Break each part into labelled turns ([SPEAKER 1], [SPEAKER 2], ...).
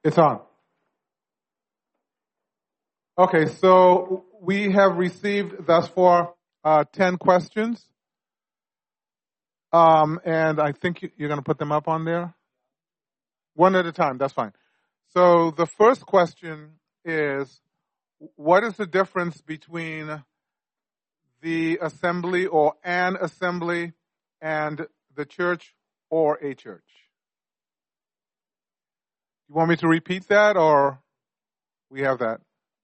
[SPEAKER 1] It's on. Okay, so we have received thus far 10 questions. And I think you're going to put them up on there? One at a time, that's fine. So the first question is, what is the difference between the assembly or an assembly and the church or a church? You want me to repeat that, or we have that?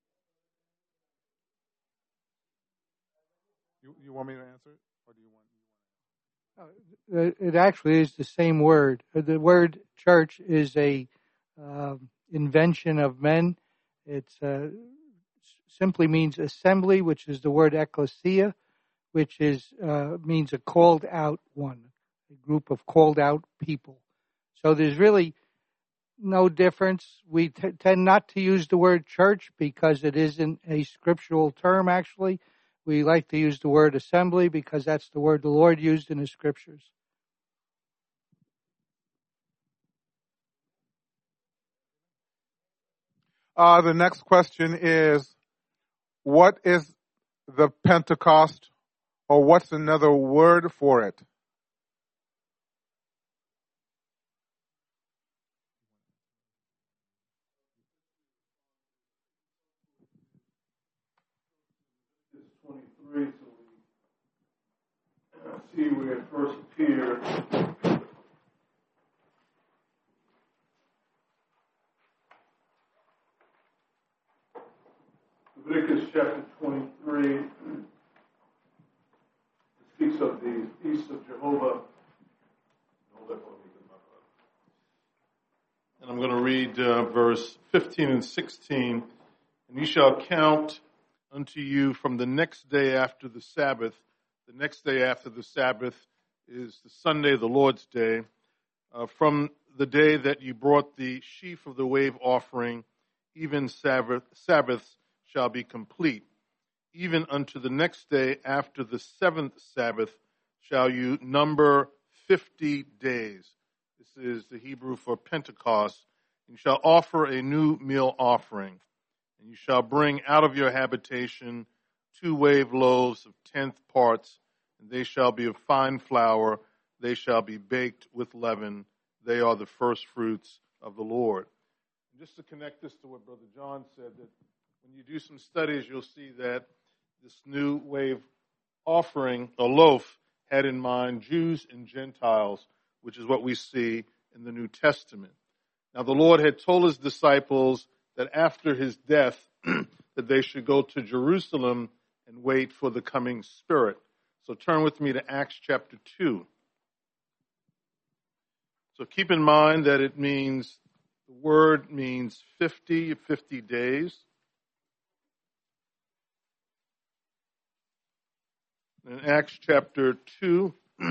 [SPEAKER 1] You want me to answer it, or do you want?
[SPEAKER 2] It actually is the same word. The word church is a invention of men. It simply means assembly, which is the word ecclesia, which means a called out one, a group of called out people. So there's really no difference. We tend not to use the word church because it isn't a scriptural term, actually. We like to use the word assembly because that's the word the Lord used in the scriptures.
[SPEAKER 1] The next question is, what is the Pentecost, or what's another word for it?
[SPEAKER 3] See where it first appeared. Leviticus chapter 23 speaks of the feast of Jehovah. And I'm going to read verse 15 and 16. And you shall count unto you from the next day after the Sabbath. The next day after the Sabbath is the Sunday, the Lord's Day. From the day that you brought the sheaf of the wave offering, even Sabbaths shall be complete. Even unto the next day after the seventh Sabbath shall you number 50 days. This is the Hebrew for Pentecost. You shall offer a new meal offering. And you shall bring out of your habitation 2 wave loaves of 10th parts, and they shall be of fine flour. They shall be baked with leaven. They are the first fruits of the Lord. And just to connect this to what Brother John said, that when you do some studies, you'll see that this new wave offering, a loaf, had in mind Jews and Gentiles, which is what we see in the New Testament. Now, the Lord had told his disciples that after his death, that they should go to Jerusalem and wait for the coming Spirit. So turn with me to Acts chapter 2. So keep in mind that the word means 50 days. In Acts chapter 2,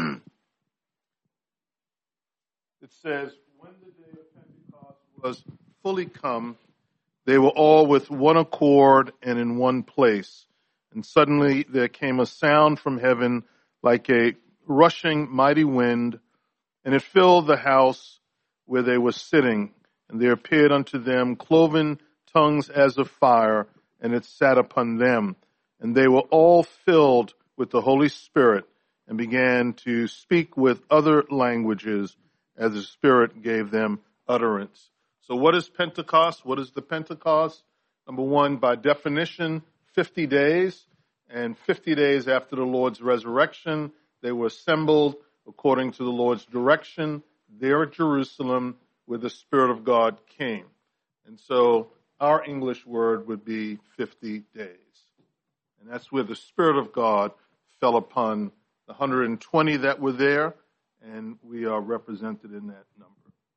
[SPEAKER 3] it says, when the day of Pentecost was fully come, they were all with one accord and in one place. And suddenly there came a sound from heaven like a rushing mighty wind, and it filled the house where they were sitting. And there appeared unto them cloven tongues as of fire, and it sat upon them. And they were all filled with the Holy Spirit, and began to speak with other languages as the Spirit gave them utterance. So what is Pentecost? What is the Pentecost? Number one, by definition, 50 days. And 50 days after the Lord's resurrection, they were assembled according to the Lord's direction there at Jerusalem where the Spirit of God came. And so our English word would be 50 days. And that's where the Spirit of God fell upon the 120 that were there, and we are represented in that number.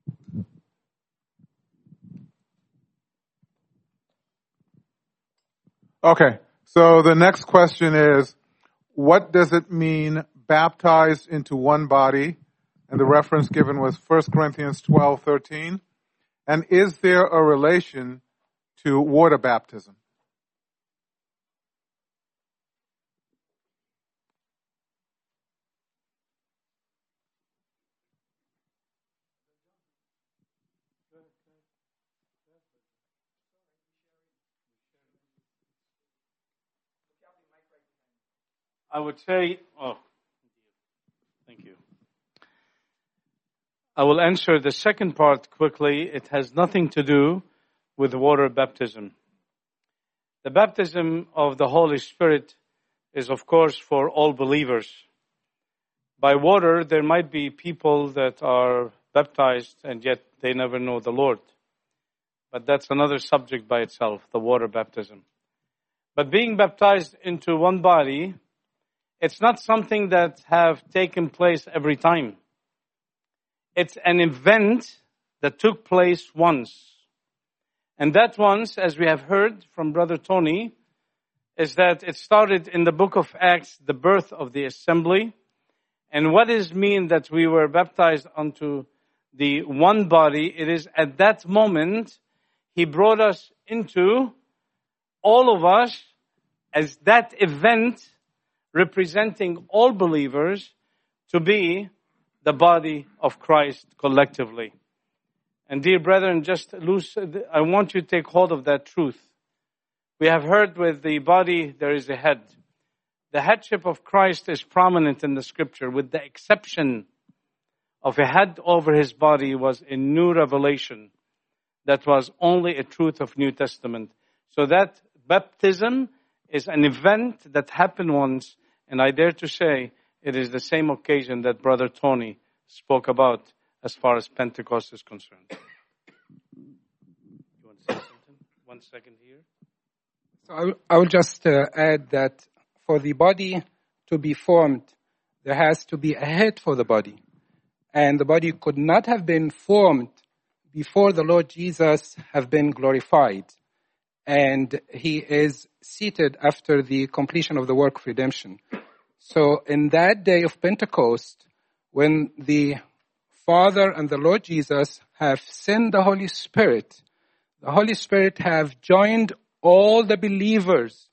[SPEAKER 1] Okay, so the next question is, what does it mean baptized into one body? And the reference given was 1 Corinthians 12:13. And is there a relation to water baptism?
[SPEAKER 4] I would say, thank you. I will answer the second part quickly. It has nothing to do with water baptism. The baptism of the Holy Spirit is, of course, for all believers. By water, there might be people that are baptized and yet they never know the Lord. But that's another subject by itself, the water baptism. But being baptized into one body, it's not something that have taken place every time. It's an event that took place once. And that once, as we have heard from Brother Tony, is that it started in the book of Acts, the birth of the assembly. And what does it mean that we were baptized unto the one body? It is at that moment, He brought us into, all of us, as that event representing all believers to be the body of Christ collectively. And dear brethren, I want you to take hold of that truth. We have heard with the body, there is a head. The headship of Christ is prominent in the scripture, with the exception of a head over his body was a new revelation that was only a truth of New Testament. So that baptism is an event that happened once, and I dare to say it is the same occasion that Brother Tony spoke about as far as Pentecost is concerned. You want to say something? 1 second here.
[SPEAKER 5] So I will just add that for the body to be formed, there has to be a head for the body. And the body could not have been formed before the Lord Jesus have been glorified. And He is seated after the completion of the work of redemption. So in that day of Pentecost, when the Father and the Lord Jesus have sent the Holy Spirit have joined all the believers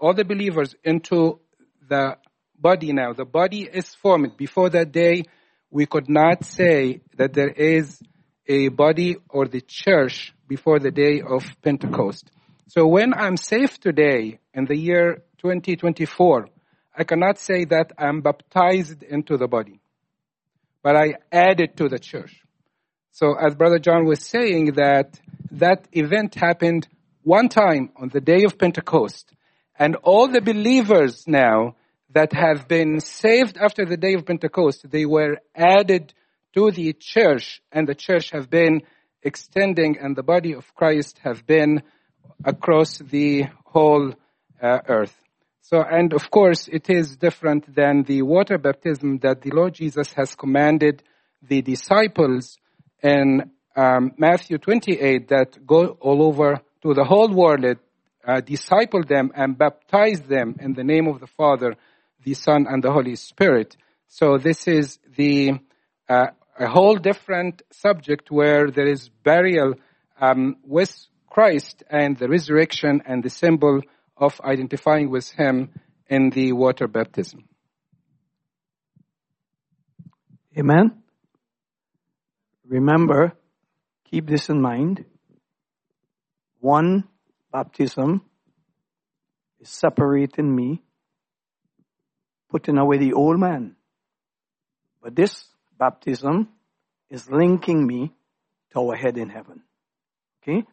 [SPEAKER 5] into the body now. The body is formed. Before that day, we could not say that there is a body or the church before the day of Pentecost. So when I'm saved today, in the year 2024, I cannot say that I'm baptized into the body, but I added to the church. So as Brother John was saying, that event happened one time on the day of Pentecost. And all the believers now that have been saved after the day of Pentecost, they were added to the church, and the church have been extending, and the body of Christ have been across the whole earth. So, and of course, it is different than the water baptism that the Lord Jesus has commanded the disciples in Matthew 28, that go all over to the whole world, disciple them and baptize them in the name of the Father, the Son, and the Holy Spirit. So this is a whole different subject where there is burial with Christ and the resurrection and the symbol of identifying with Him in the water baptism.
[SPEAKER 6] Amen. Remember, keep this in mind. One baptism is separating me, putting away the old man. But this baptism is linking me to our head in heaven. Okay?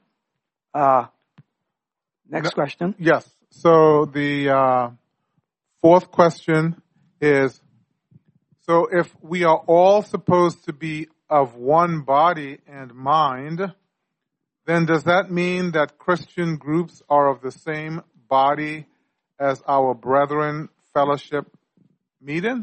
[SPEAKER 6] Next question.
[SPEAKER 1] Yes. So the fourth question is, so if we are all supposed to be of one body and mind, then does that mean that Christian groups are of the same body as our brethren fellowship meeting?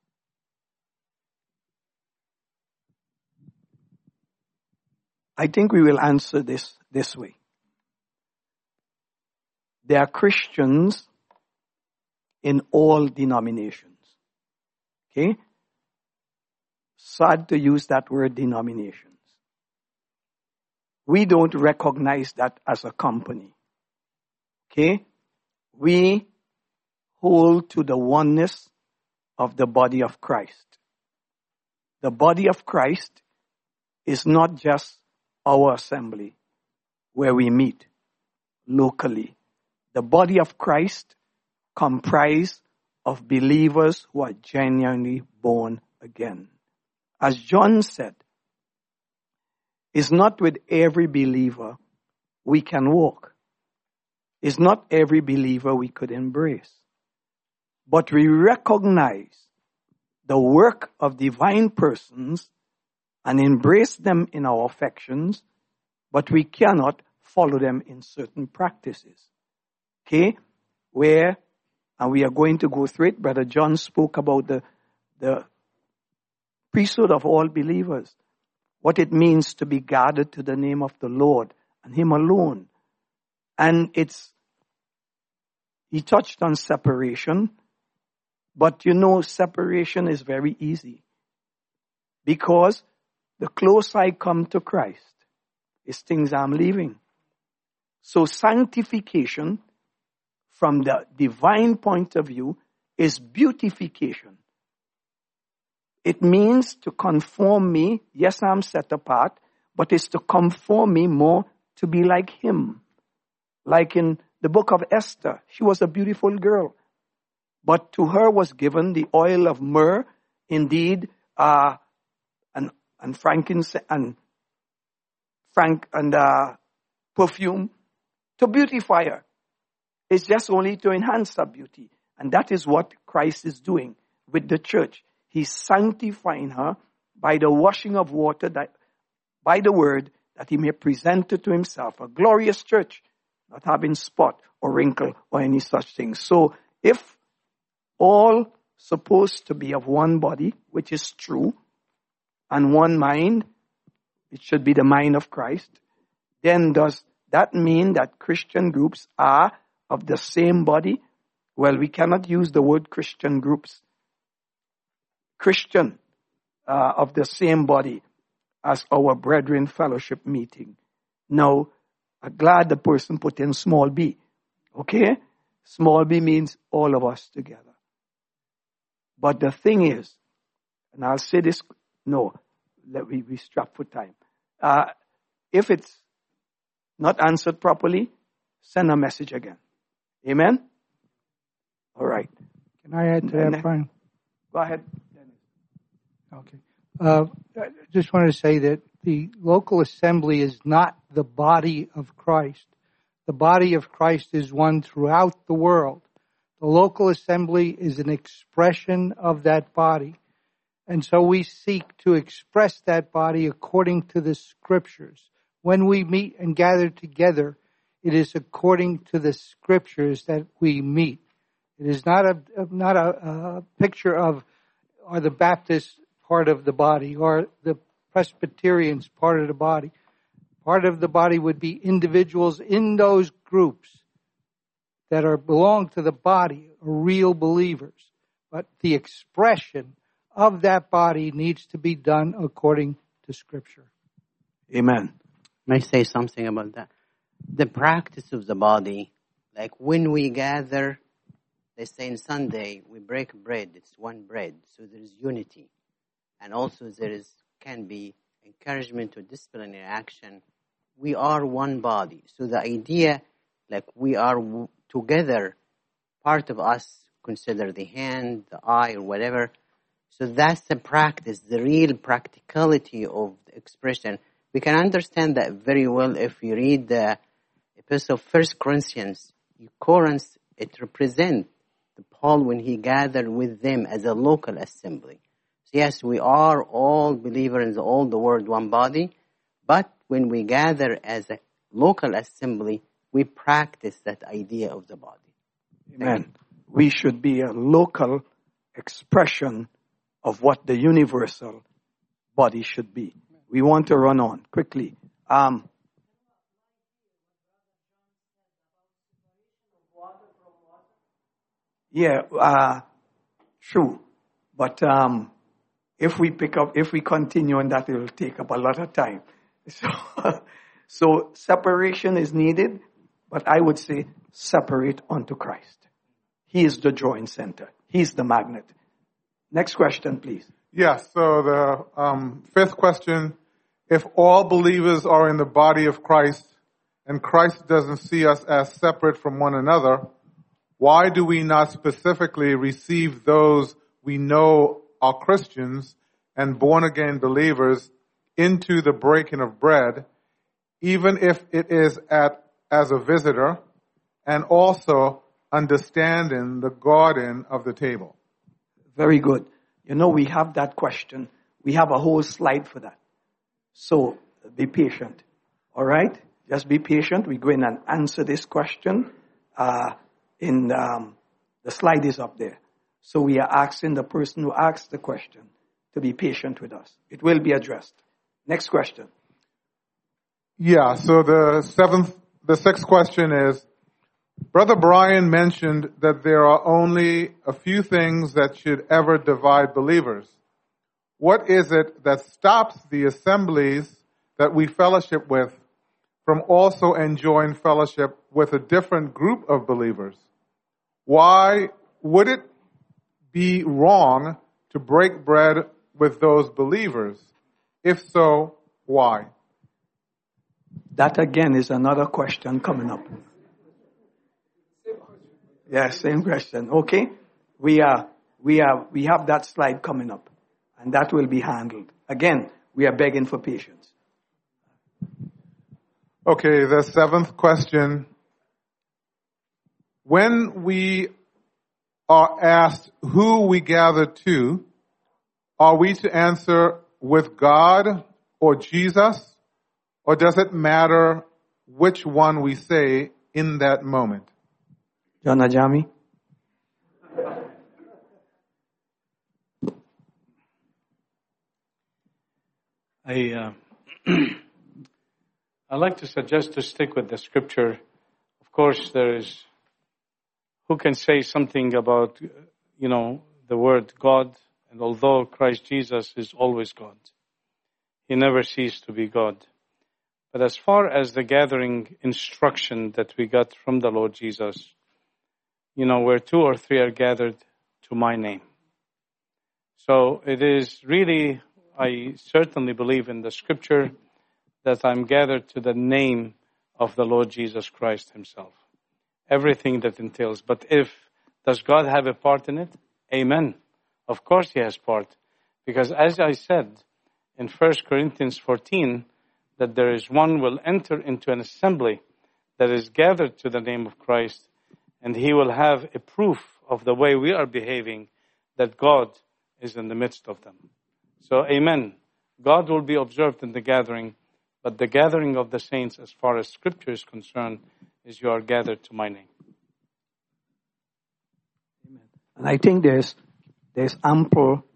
[SPEAKER 6] I think we will answer this way. There are Christians in all denominations. Okay? Sad to use that word denominations. We don't recognize that as a company. Okay? We hold to the oneness of the body of Christ. The body of Christ is not just our assembly where we meet locally. The body of Christ comprises of believers who are genuinely born again. As John said, it's not with every believer we can walk. It's not every believer we could embrace. But we recognize the work of divine persons and embrace them in our affections, but we cannot follow them in certain practices. Okay? And we are going to go through it. Brother John spoke about the priesthood of all believers, what it means to be gathered to the name of the Lord and Him alone. And he touched on separation, but separation is very easy. Because the closer I come to Christ, it's things I'm leaving. So sanctification, from the divine point of view, is beautification. It means to conform me. Yes, I'm set apart, but it's to conform me more to be like Him. Like in the book of Esther, she was a beautiful girl, but to her was given the oil of myrrh, indeed, and frankincense and perfume to beautify her. It's just only to enhance her beauty, and that is what Christ is doing with the church. He's sanctifying her by the washing of water, by the word, that He may present it to Himself a glorious church, not having spot or wrinkle or any such thing. So if all supposed to be of one body, which is true, and one mind, it should be the mind of Christ, then does that mean that Christian groups are of the same body? Well, we cannot use the word Christian groups. Christian of the same body as our brethren fellowship meeting. Now, I'm glad the person put in small b. Okay? Small b means all of us together. But the thing is, and I'll say this, we strap for time. If it's not answered properly, send a message again. Amen? All right.
[SPEAKER 2] Can I add to that, Brian?
[SPEAKER 6] Go ahead.
[SPEAKER 2] Okay. I just wanted to say that the local assembly is not the body of Christ. The body of Christ is one throughout the world. The local assembly is an expression of that body. And so we seek to express that body according to the Scriptures. When we meet and gather together, it is according to the Scriptures that we meet. It is not a picture of, or the Baptist part of the body, or the Presbyterians part of the body. Part of the body would be individuals in those groups that belong to the body, real believers. But the expression of that body needs to be done according to Scripture.
[SPEAKER 6] Amen.
[SPEAKER 7] May I say something about that? The practice of the body, like when we gather, they say on Sunday, we break bread, it's one bread, so there is unity. And also can be encouragement to disciplinary action. We are one body. So the idea, like we are together, part of us, consider the hand, the eye, or whatever. So that's the practice, the real practicality of the expression. We can understand that very well if you read the epistle of 1 Corinthians. Corinth, it represents Paul when he gathered with them as a local assembly. So yes, we are all believers in all the world, one body. But when we gather as a local assembly, we practice that idea of the body.
[SPEAKER 6] Amen. We should be a local expression of what the universal body should be. We want to run on quickly. True. But if we continue on that, it will take up a lot of time. So separation is needed, but I would say separate unto Christ. He is the drawing center. He's the magnet. Next question, please.
[SPEAKER 1] Yes, so the fifth question, if all believers are in the body of Christ and Christ doesn't see us as separate from one another, why do we not specifically receive those we know are Christians and born-again believers into the breaking of bread, even if it is as a visitor, and also understanding the garden of the table?
[SPEAKER 6] Very good. You know, we have that question. We have a whole slide for that. So be patient. All right? Just be patient. We go in and answer this question. The slide is up there. So we are asking the person who asked the question to be patient with us. It will be addressed. Next question.
[SPEAKER 1] Yeah, so the sixth question is, Brother Brian mentioned that there are only a few things that should ever divide believers. What is it that stops the assemblies that we fellowship with from also enjoying fellowship with a different group of believers? Why would it be wrong to break bread with those believers? If so, why?
[SPEAKER 6] That again is another question coming up. Yeah, same question. Okay. We have that slide coming up, and that will be handled. Again, we are begging for patience.
[SPEAKER 1] Okay, the seventh question. When we are asked who we gather to, are we to answer with God or Jesus, or does it matter which one we say in that moment?
[SPEAKER 6] John Ajami?
[SPEAKER 4] I like to suggest to stick with the scripture. Of course, there is who can say something about, the word God, and although Christ Jesus is always God, he never ceased to be God. But as far as the gathering instruction that we got from the Lord Jesus, where 2 or 3 are gathered to my name. So it is really, I certainly believe in the scripture that I'm gathered to the name of the Lord Jesus Christ himself. Everything that entails. But does God have a part in it? Amen. Of course he has part. Because as I said in 1 Corinthians 14, that there is one will enter into an assembly that is gathered to the name of Christ, and he will have a proof of the way we are behaving, that God is in the midst of them. So, amen. God will be observed in the gathering, but the gathering of the saints, as far as Scripture is concerned, is you are gathered to my name.
[SPEAKER 6] Amen. And I think there's ample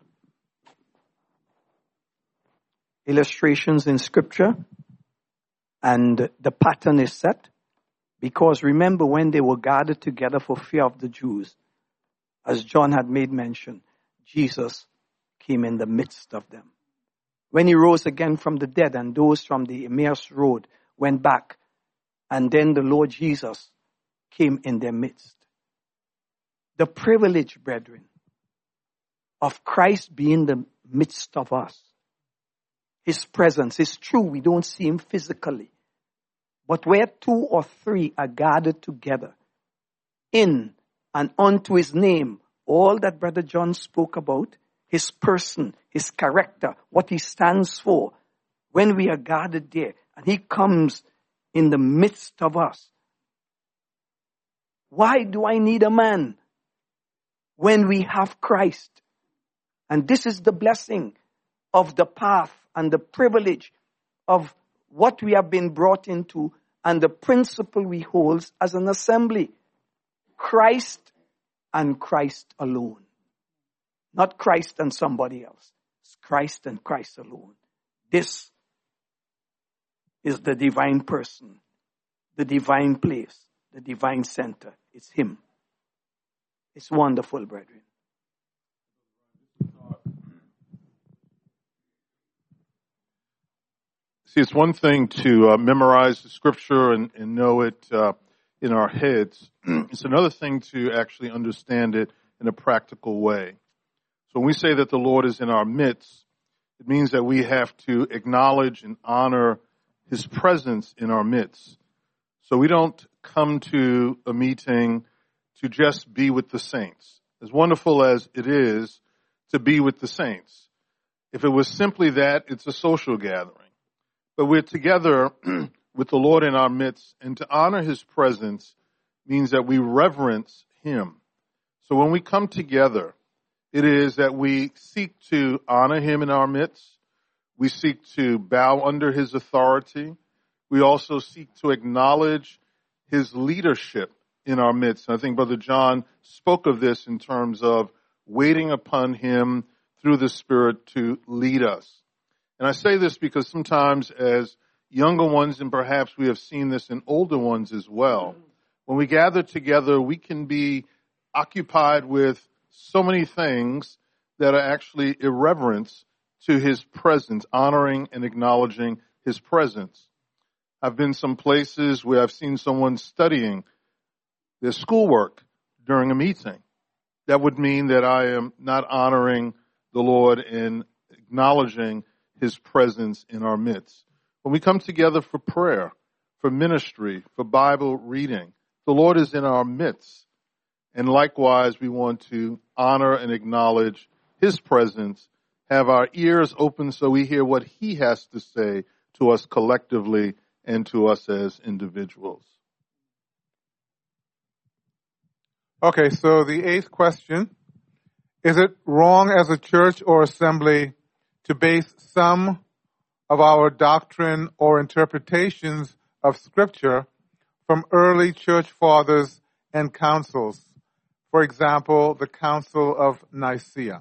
[SPEAKER 6] illustrations in Scripture, and the pattern is set. Because remember, when they were gathered together for fear of the Jews, as John had made mention, Jesus came in the midst of them. When he rose again from the dead, and those from the Emmaus road went back, and then the Lord Jesus came in their midst. The privilege, brethren, of Christ being in the midst of us. His presence is true. We don't see him physically. But where 2 or 3 are gathered together in and unto his name, all that Brother John spoke about, his person, his character, what he stands for, when we are gathered there and he comes in the midst of us. Why do I need a man when we have Christ? And this is the blessing of the path and the privilege of what we have been brought into and the principle we hold as an assembly. Christ and Christ alone. Not Christ and somebody else. It's Christ and Christ alone. This is the divine person, the divine place, the divine center. It's him. It's wonderful, brethren.
[SPEAKER 3] See, it's one thing to memorize the scripture and know it in our heads. It's another thing to actually understand it in a practical way. So when we say that the Lord is in our midst, it means that we have to acknowledge and honor his presence in our midst. So we don't come to a meeting to just be with the saints. As wonderful as it is to be with the saints. If it was simply that, it's a social gathering. But we're together with the Lord in our midst, and to honor his presence means that we reverence him. So when we come together, it is that we seek to honor him in our midst. We seek to bow under his authority. We also seek to acknowledge his leadership in our midst. And I think Brother John spoke of this in terms of waiting upon him through the Spirit to lead us. And I say this because sometimes as younger ones, and perhaps we have seen this in older ones as well, when we gather together, we can be occupied with so many things that are actually irreverence to his presence, honoring and acknowledging his presence. I've been some places where I've seen someone studying their schoolwork during a meeting. That would mean that I am not honoring the Lord and acknowledging his presence in our midst. When we come together for prayer, for ministry, for Bible reading, the Lord is in our midst. And likewise, we want to honor and acknowledge his presence, have our ears open so we hear what he has to say to us collectively and to us as individuals.
[SPEAKER 1] Okay, so the 8th question, is it wrong as a church or assembly to base some of our doctrine or interpretations of Scripture from early church fathers and councils? For example, the Council of Nicaea.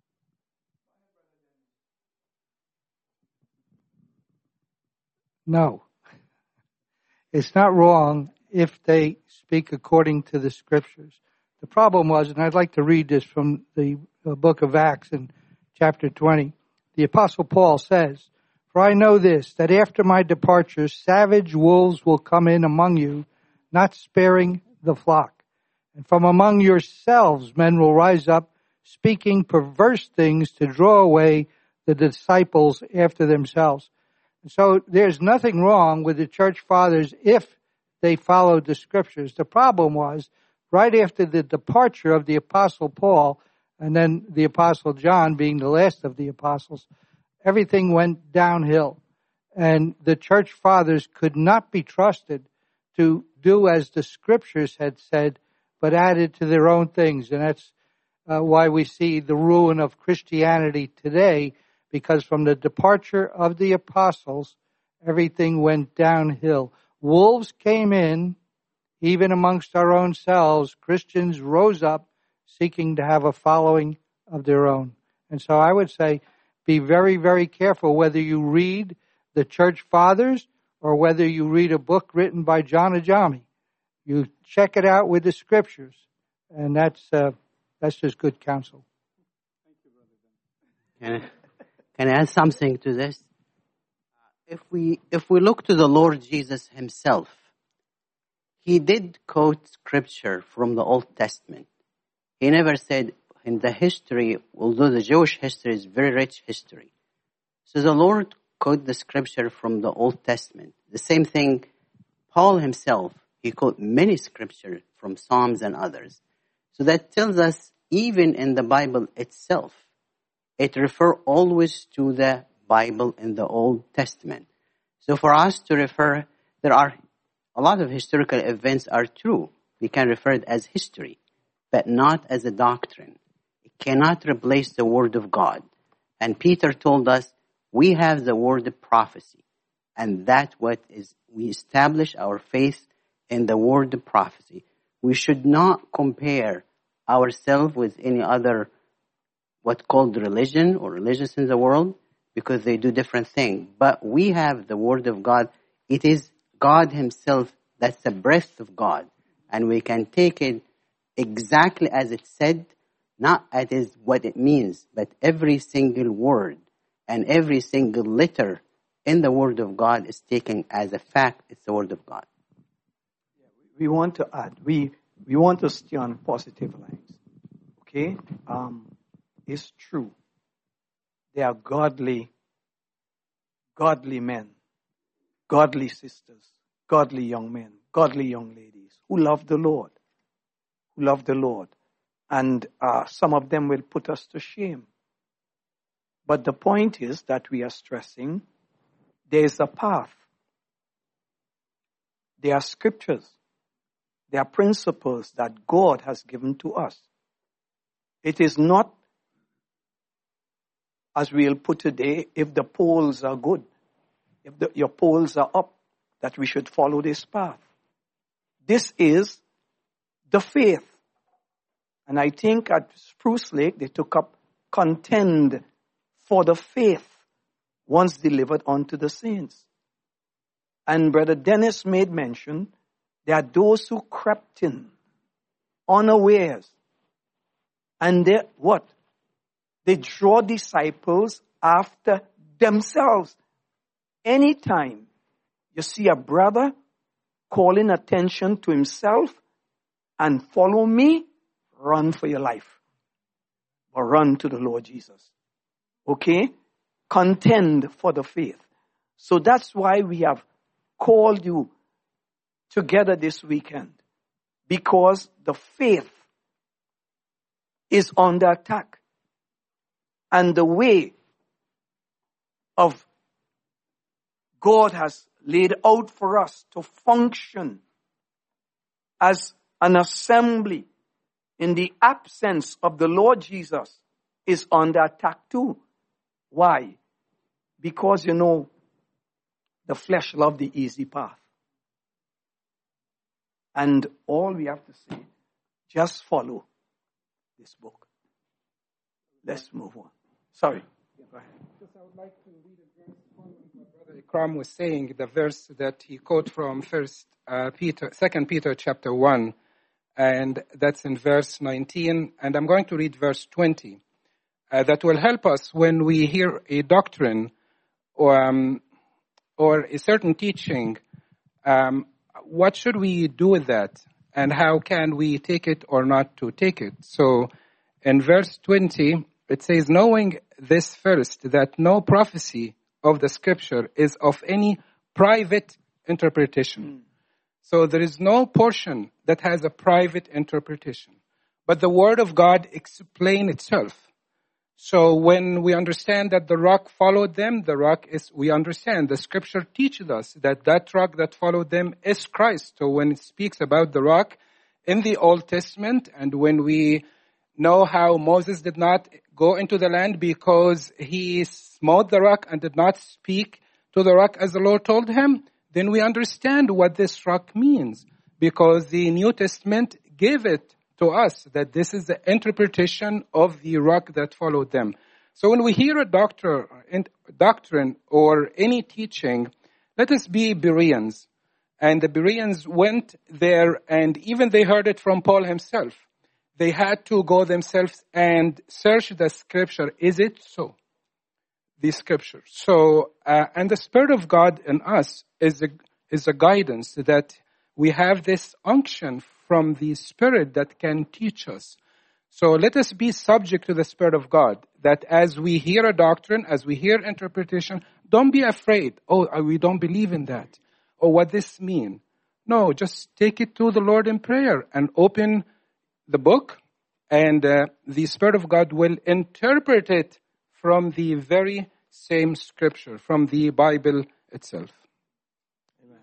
[SPEAKER 2] No. It's not wrong if they speak according to the Scriptures. The problem was, and I'd like to read this from the book of Acts in chapter 20. The Apostle Paul says, "For I know this, that after my departure, savage wolves will come in among you, not sparing the flock. And from among yourselves men will rise up, speaking perverse things to draw away the disciples after themselves." And so there's nothing wrong with the church fathers if they followed the Scriptures. The problem was, right after the departure of the Apostle Paul, and then the Apostle John being the last of the apostles, everything went downhill. And the church fathers could not be trusted to do as the Scriptures had said, but added to their own things. And that's why we see the ruin of Christianity today, because from the departure of the apostles, everything went downhill. Wolves came in, even amongst our own selves. Christians rose up seeking to have a following of their own. And so I would say, be very, very careful whether you read the church fathers or whether you read a book written by John Ajami. You check it out with the Scriptures, and that's just good counsel.
[SPEAKER 7] Can I add something to this? If we look to the Lord Jesus himself, he did quote Scripture from the Old Testament. He never said in the history, although the Jewish history is very rich history. So the Lord quote the Scripture from the Old Testament. The same thing, Paul himself, he quote many Scripture from Psalms and others. So that tells us, even in the Bible itself, it refers always to the Bible in the Old Testament. So for us to refer, there are a lot of historical events are true. We can refer it as history, but not as a doctrine. It cannot replace the Word of God. And Peter told us, we have the word of prophecy. And that's what is, we establish our faith in the word of prophecy. We should not compare ourselves with any other what's called religion or religious in the world, because they do different things. But we have the Word of God. It is God himself, that's the breath of God. And we can take it exactly as it said, not as what it means, but every single word and every single letter in the Word of God is taken as a fact. It's the Word of God.
[SPEAKER 6] We want to add, we want to stay on positive lines. Okay? It's true. They are godly men, godly sisters, godly young men, godly young ladies who love the Lord, who love the Lord. And some of them will put us to shame. But the point is that we are stressing there is a path. There are scriptures. There are principles that God has given to us. It is not, as we'll put today, if the polls are good, if your polls are up, that we should follow this path. This is the faith. And I think at Spruce Lake, they took up contend for the faith once delivered unto the saints. And Brother Dennis made mention, there are those who crept in unawares. And they, what? They draw disciples after themselves. Anytime you see a brother calling attention to himself and follow me, run for your life. Or run to the Lord Jesus. Okay? Contend for the faith. So that's why we have called you together this weekend. Because the faith is under attack. And the way of God has laid out for us to function as an assembly in the absence of the Lord Jesus is under attack too. Why? Because, the flesh loves the easy path. And all we have to say, just follow this book. Let's move on. Sorry. Go ahead.
[SPEAKER 5] I would like to read a verse following what Brother Ikram was saying, the verse that he quoted from 2 Peter chapter 1, and that's in verse 19, and I'm going to read verse 20. That will help us when we hear a doctrine or a certain teaching. What should we do with that? And how can we take it or not to take it? So in verse 20, it says, knowing this first, that no prophecy of the scripture is of any private interpretation. So there is no portion that has a private interpretation. But the word of God explains itself. So when we understand that the rock followed them, we understand the scripture teaches us that rock that followed them is Christ. So when it speaks about the rock in the Old Testament, and when we know how Moses did not go into the land because he smote the rock and did not speak to the rock as the Lord told him, then we understand what this rock means, because the New Testament gave it to us that this is the interpretation of the rock that followed them. So when we hear a doctrine or any teaching, let us be Bereans. And the Bereans went there, and even they heard it from Paul himself. They had to go themselves and search the scripture. Is it so? The scripture. So, and the Spirit of God in us is a guidance that we have this unction from the Spirit that can teach us. So let us be subject to the Spirit of God, that as we hear a doctrine, as we hear interpretation, don't be afraid. Oh, we don't believe in that. Or what this mean? No, just take it to the Lord in prayer and open the book, and the Spirit of God will interpret it from the very same scripture, from the Bible itself.
[SPEAKER 6] Amen.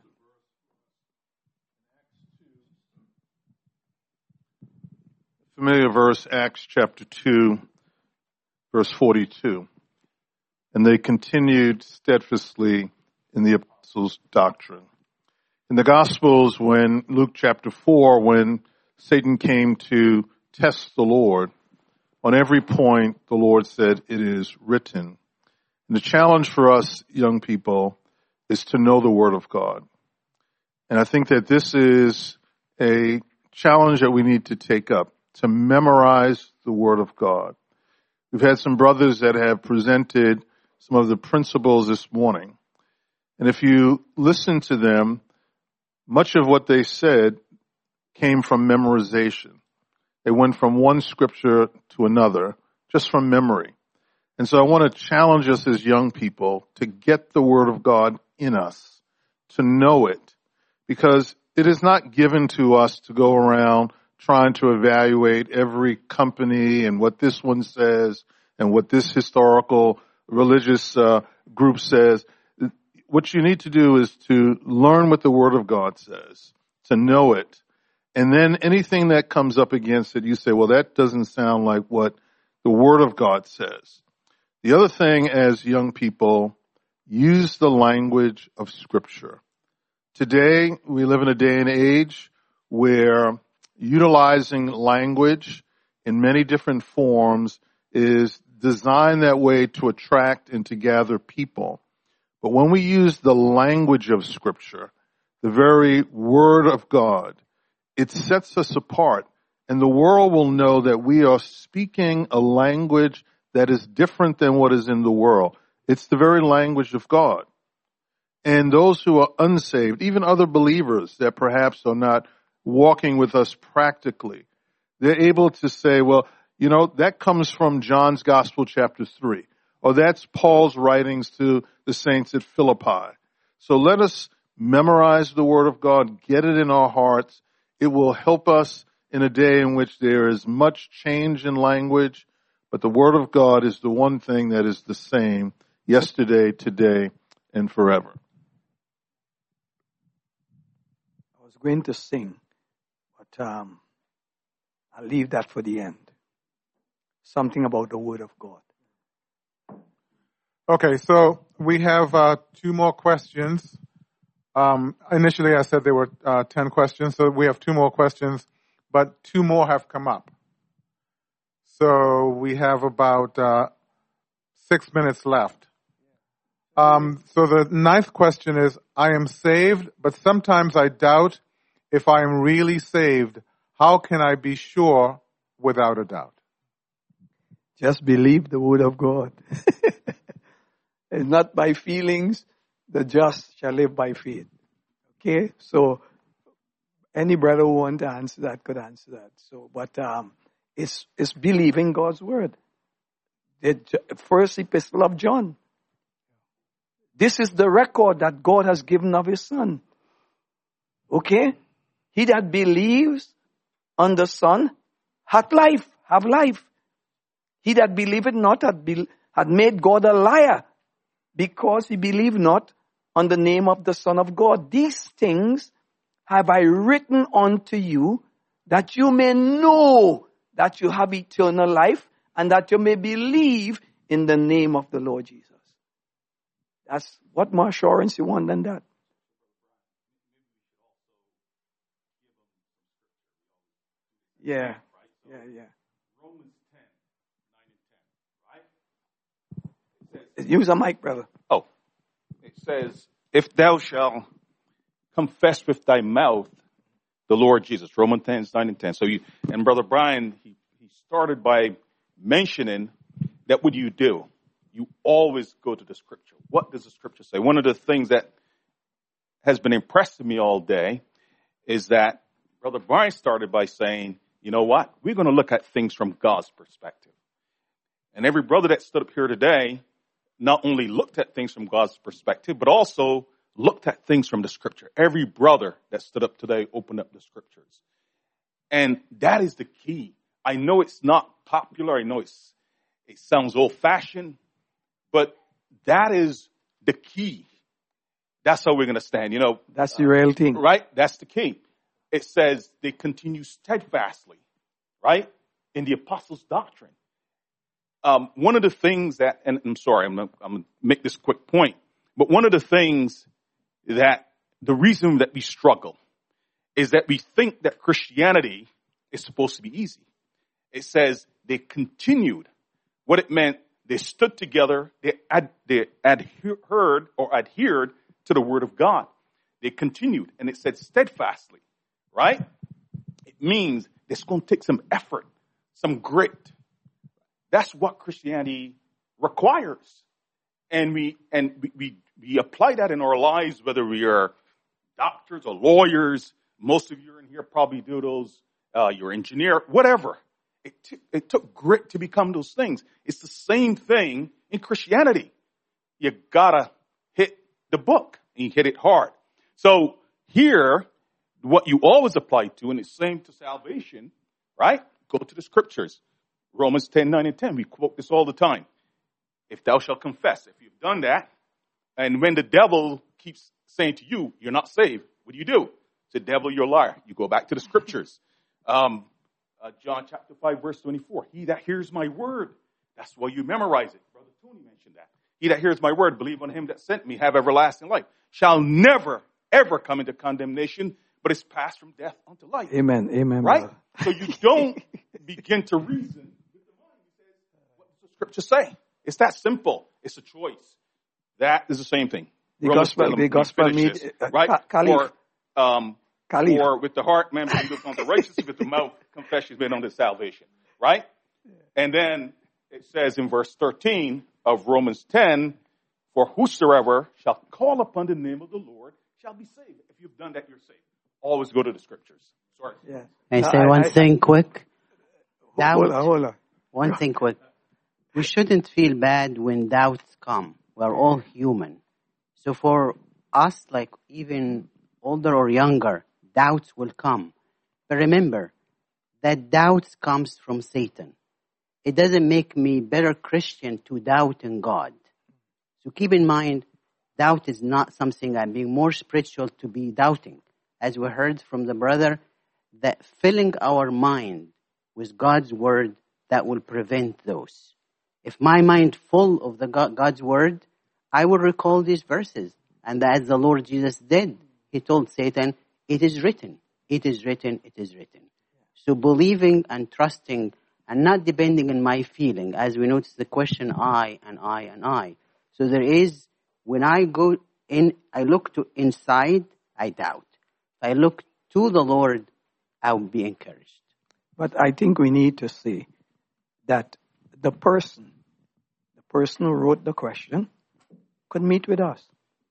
[SPEAKER 3] Familiar verse, Acts chapter 2, verse 42. And they continued steadfastly in the apostles' doctrine. In the Gospels, when Luke chapter 4, when Satan came to test the Lord, on every point the Lord said, it is written. And the challenge for us young people is to know the Word of God. And I think that this is a challenge that we need to take up, to memorize the Word of God. We've had some brothers that have presented some of the principles this morning. And if you listen to them, much of what they said came from memorization. They went from one scripture to another, just from memory. And so I want to challenge us as young people to get the Word of God in us, to know it, because it is not given to us to go around trying to evaluate every company and what this one says and what this historical religious group says. What you need to do is to learn what the Word of God says, to know it. And then anything that comes up against it, you say, well, that doesn't sound like what the Word of God says. The other thing, as young people, use the language of Scripture. Today, we live in a day and age where utilizing language in many different forms is designed that way to attract and to gather people. But when we use the language of Scripture, the very Word of God, it sets us apart, and the world will know that we are speaking a language that is different than what is in the world. It's the very language of God. And those who are unsaved, even other believers that perhaps are not walking with us practically, they're able to say, well, you know, that comes from John's Gospel chapter 3, or that's Paul's writings to the saints at Philippi. So let us memorize the Word of God, get it in our hearts. It will help us in a day in which there is much change in language, but the Word of God is the one thing that is the same yesterday, today, and forever.
[SPEAKER 6] I was going to sing, but I'll leave that for the end. Something about the Word of God.
[SPEAKER 1] Okay, so we have 2 more questions. Initially, I said there were 10 questions, so we have 2 more questions, but 2 more have come up. So we have about 6 minutes left. So the 9th question is, I am saved, but sometimes I doubt if I am really saved. How can I be sure without a doubt?
[SPEAKER 6] Just believe the Word of God. It's not by feelings. The just shall live by faith. Okay? So any brother who wants to answer that could answer that. So, but it's believing God's Word. The first epistle of John. This is the record that God has given of His Son. Okay? He that believes on the Son hath life, have life. He that believeth not had made God a liar, because he believed not on the name of the Son of God. These things have I written unto you, that you may know that you have eternal life, and that you may believe in the name of the Lord Jesus. That's what more assurance you want than that. Yeah.
[SPEAKER 8] Romans 10, 9 and 10, right?
[SPEAKER 6] Use a mic, brother.
[SPEAKER 8] Oh, it says, if thou shalt confess with thy mouth the Lord Jesus. Romans 10, 9 and 10. So and Brother Brian, he started by mentioning that what do? You always go to the Scripture. What does the Scripture say? One of the things that has been impressed to me all day is that Brother Brian started by saying, you know what? We're going to look at things from God's perspective. And every brother that stood up here today not only looked at things from God's perspective, but also looked at things from the Scripture. Every brother that stood up today opened up the Scriptures. And that is the key. I know it's not popular. I know it sounds old-fashioned, but that is the key. That's how we're going to stand. You know,
[SPEAKER 6] that's the real thing.
[SPEAKER 8] Right? That's the key. It says they continue steadfastly, right, in the apostles' doctrine. One of the things that, and I'm sorry, I'm going to make this quick point, but one of the things that the reason that we struggle is that we think that Christianity is supposed to be easy. It says they continued. What it meant, they stood together, they adhered to the Word of God. They continued, and it said steadfastly, right? It means it's going to take some effort, some grit. That's what Christianity requires. And we apply that in our lives, whether we are doctors or lawyers. Most of you in here probably do those. You're an engineer, whatever. It took grit to become those things. It's the same thing in Christianity. You gotta hit the book, and you hit it hard. So here, what you always apply to, and it's same to salvation, right? Go to the scriptures. Romans 10, 9, and 10. We quote this all the time. If thou shalt confess, if you've done that, and when the devil keeps saying to you, you're not saved, what do? The devil, you're a liar. You go back to the scriptures. John chapter 5, verse 24. He that hears my word, that's why you memorize it. Brother Tony mentioned that. He that hears my word, believe on him that sent me, have everlasting life, shall never, ever come into condemnation, but is passed from death unto life.
[SPEAKER 6] Amen. Amen.
[SPEAKER 8] Right?
[SPEAKER 6] Brother.
[SPEAKER 8] So you don't begin to reason with the mind. You say, what does the scripture say? It's that simple. It's a choice. That is the same thing.
[SPEAKER 6] The gospel means,
[SPEAKER 8] right?
[SPEAKER 6] Caliph.
[SPEAKER 8] Or with the heart, man believes unto righteousness, with the mouth, confession is made unto salvation. Right? And then it says in verse 13 of Romans 10, for whosoever shall call upon the name of the Lord shall be saved. If you've done that, you're saved. Always go to the scriptures. Sorry.
[SPEAKER 6] Yeah.
[SPEAKER 7] Can I say one thing quick?
[SPEAKER 6] Hold on.
[SPEAKER 7] One thing quick. We shouldn't feel bad when doubts come. We're all human. So for us, like even older or younger, doubts will come. But remember, that doubts comes from Satan. It doesn't make me better Christian to doubt in God. So keep in mind, doubt is not something I'm being more spiritual to be doubting. As we heard from the brother, that filling our mind with God's word, that will prevent those. If my mind full of the God's word, I will recall these verses. And as the Lord Jesus did, he told Satan, it is written, it is written, it is written. So believing and trusting and not depending on my feeling, as we notice the question I and I and I. So there is, when I go in, I look to inside, I doubt. If I look to the Lord, I will be encouraged.
[SPEAKER 6] But I think we need to say that the person who wrote the question could meet with us.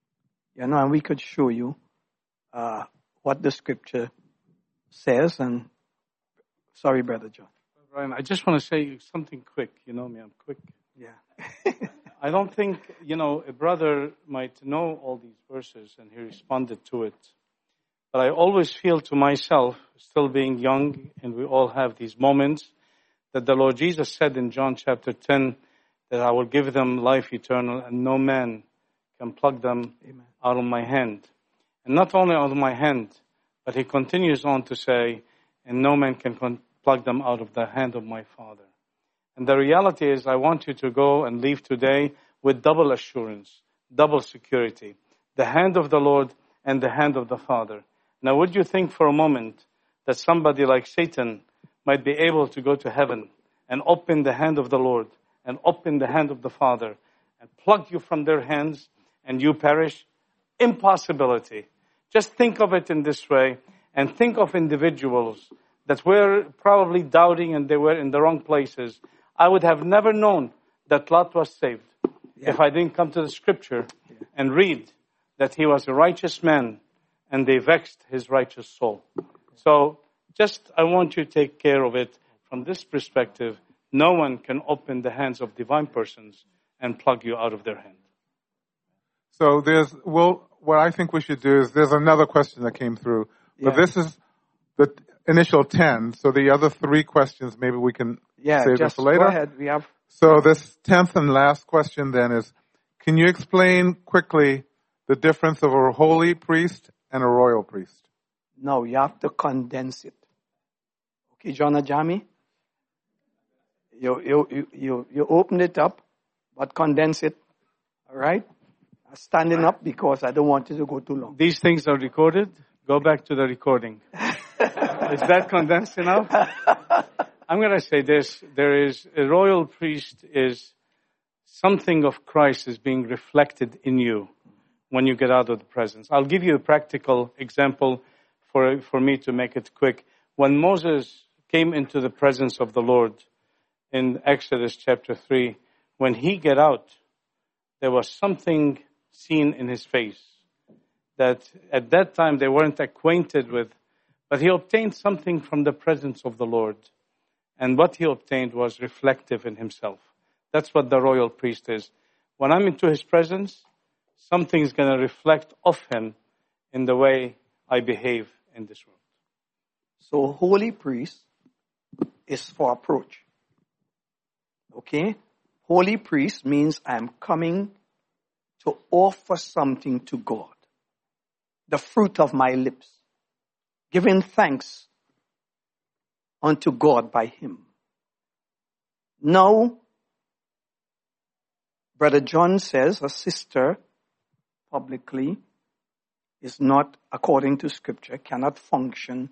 [SPEAKER 6] And we could show you what the scripture says. And sorry, Brother John.
[SPEAKER 4] Brian, I just want to say something quick. You know me, I'm quick.
[SPEAKER 6] Yeah.
[SPEAKER 4] I don't think, a brother might know all these verses and he responded to it. But I always feel to myself, still being young, and we all have these moments, that the Lord Jesus said in John chapter 10, that I will give them life eternal and no man can pluck them out of my hand. And not only out of my hand, but he continues on to say, and no man can pluck them out of the hand of my Father. And the reality is, I want you to go and leave today with double assurance, double security, the hand of the Lord and the hand of the Father. Now, would you think for a moment that somebody like Satan might be able to go to heaven and open the hand of the Lord and open the hand of the Father and pluck you from their hands and you perish? Impossibility. Just think of it in this way and think of individuals that were probably doubting and they were in the wrong places. I would have never known that Lot was saved if I didn't come to the scripture and read that he was a righteous man and they vexed his righteous soul. So I want you to take care of it from this perspective. No one can open the hands of divine persons and plug you out of their hand.
[SPEAKER 1] So what I think we should do is, there's another question that came through, but this is the initial 10. So the other 3 questions, maybe we can save this for later.
[SPEAKER 6] Go ahead.
[SPEAKER 1] So this 10th and last question then is, can you explain quickly the difference of a holy priest and a royal priest?
[SPEAKER 6] No, you have to condense it. Okay, John Ajami? You open it up, but condense it. All right? I'm standing up because I don't want it to go too long.
[SPEAKER 4] These things are recorded. Go back to the recording. Is that condensed enough? I'm going to say this. There is a royal priest is something of Christ is being reflected in you when you get out of the presence. I'll give you a practical example for me to make it quick. When Moses came into the presence of the Lord in Exodus chapter 3, when he got out, there was something seen in his face that at that time they weren't acquainted with, but he obtained something from the presence of the Lord. And what he obtained was reflective in himself. That's what the royal priest is. When I'm into his presence, something's going to reflect off him in the way I behave in this world.
[SPEAKER 6] So holy priest is for approach. Okay? Holy priest means I'm coming to offer something to God. The fruit of my lips. Giving thanks unto God by him. Now, Brother John says a sister publicly is not, according to scripture, cannot function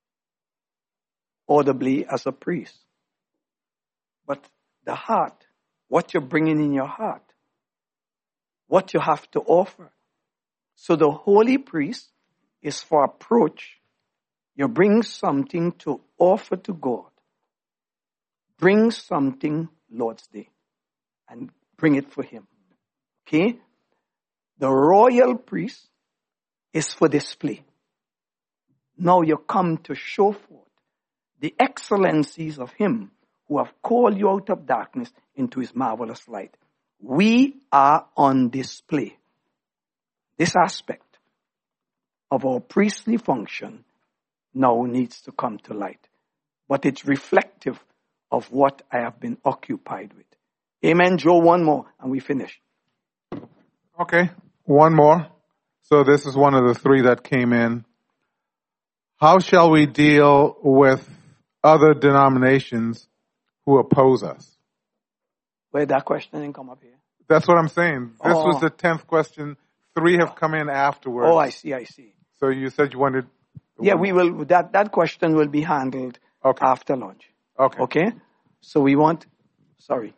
[SPEAKER 6] audibly as a priest. But the heart, what you're bringing in your heart, what you have to offer. So the holy priest is for approach. You bring something to offer to God. Bring something Lord's Day and bring it for him. Okay? The royal priest is for display. Now you come to show forth the excellencies of him who have called you out of darkness into his marvelous light. We are on display. This aspect of our priestly function now needs to come to light. But it's reflective of what I have been occupied with. Amen, Joe. One more and we finish.
[SPEAKER 1] Okay, one more. So this is one of the three that came in. How shall we deal with other denominations who oppose us?
[SPEAKER 6] Where that question didn't come up here.
[SPEAKER 1] That's what I'm saying. This was the 10th question. 3 have come in afterwards.
[SPEAKER 6] Oh, I see.
[SPEAKER 1] So you said you wanted...
[SPEAKER 6] Yeah, we will. That question will be handled after lunch.
[SPEAKER 1] Okay.
[SPEAKER 6] Okay? So we want... Sorry.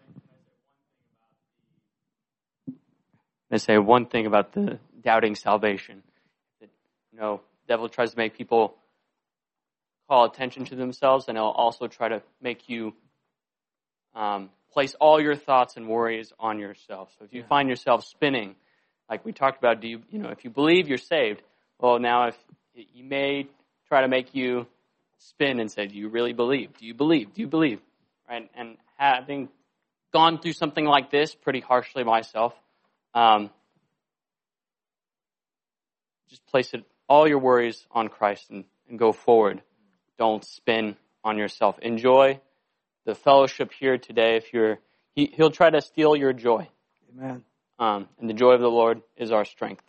[SPEAKER 9] I say one thing about the doubting salvation. That, devil tries to make people call attention to themselves, and he'll also try to make you place all your thoughts and worries on yourself. So if you find yourself spinning, like we talked about, if you believe you're saved, well, now if you may try to make you spin and say, do you really believe? Do you believe? Do you believe? Right? And having gone through something like this pretty harshly myself, just place all your worries on Christ and go forward. Don't spin on yourself. Enjoy the fellowship here today. He'll try to steal your joy.
[SPEAKER 6] Amen.
[SPEAKER 9] And the joy of the Lord is our strength.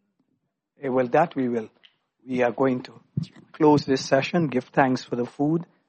[SPEAKER 6] Amen. Well, that we will. We are going to close this session, give thanks for the food.